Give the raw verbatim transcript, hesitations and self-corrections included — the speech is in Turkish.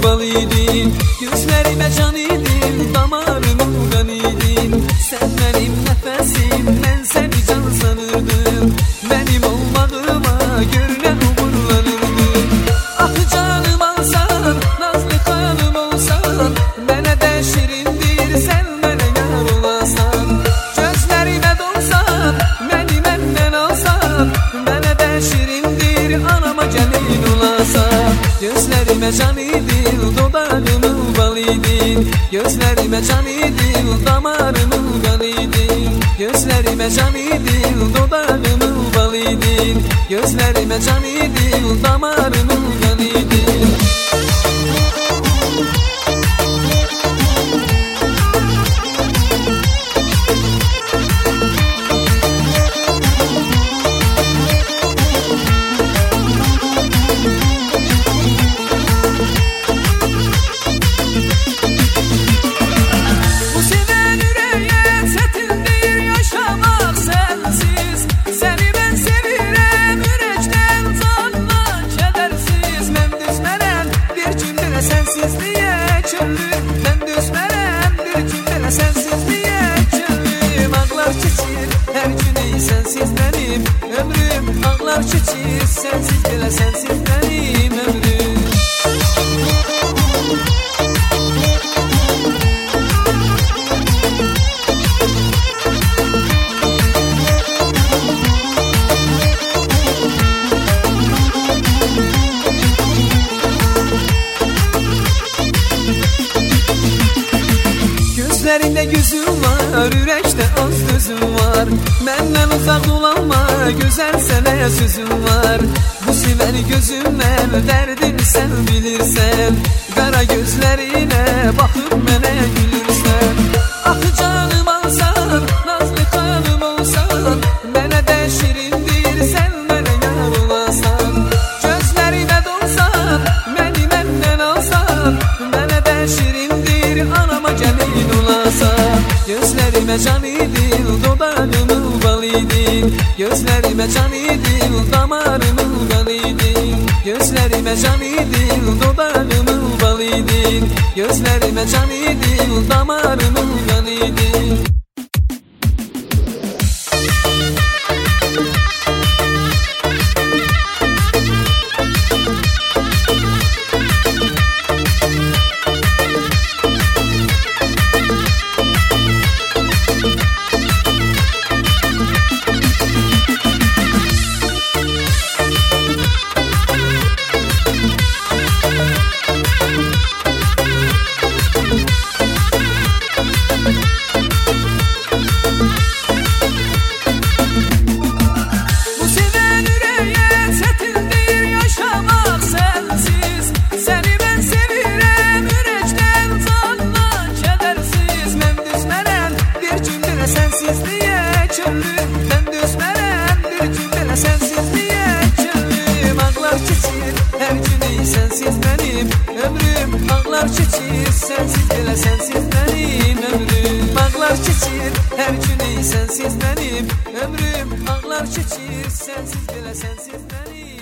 bal idin. Gözlerime can idin, damarımın kan idin. Sen benim nefesim, ben seni can sanırdım. Benim olmadığıma görüne gururlanırdım. Ah canım alsan, nazlı kanım olsan, bana de şirindir, sen bana yar olasan. Gözlerime dolsan, beni benden alsan, bana de şirindir, anama gelin olasan. Gözlerime can idin, dudağımın bal idin. Gözlerime can idin, damarımın kan idin. Gözlerime can idin, dudağımın bal idin. Gözlerime can idin, damarımın kan idin. Ben düşmərəm bir gündə sensizliyə çöllüm. Ağlar keçir hər günü sensiz benim ömrüm. Ağlar keçir sensiz belə sensiz benim ömrüm. Gözlerinde yüzüm var, yürekte az düzüm var. Benden uzak dolanma, güzel sana sözüm var. Bu seveni gözümden, derdini sen bilirsen. Kara gözlerine bakıp bana gülürsen. Ah canım alsan, nazlı kanım olsan, bana de şirindir, sen bana yar olasan. Gözlerime dolsan, beni benden alsan, bana de şirindir, anama gelin olasan. Gözlerime can idin, dudağımın bal idin. Gözlerime can idin, damarımın kan idin. Gözlerime can idin, dudağımın bal idin. Gözlerime can idin, damarımın kan idin. Sensizliyə çöllüm, ben düşmərəm bir gün belə sensizliyə çöllüm. Ağlar keçir hər günü sensiz benim ömrüm. Ağlar keçir sensiz belə sensiz benim ömrüm. Ağlar keçir hər günü sensiz benim ömrüm. Ağlar keçir sensiz belə sensiz benim.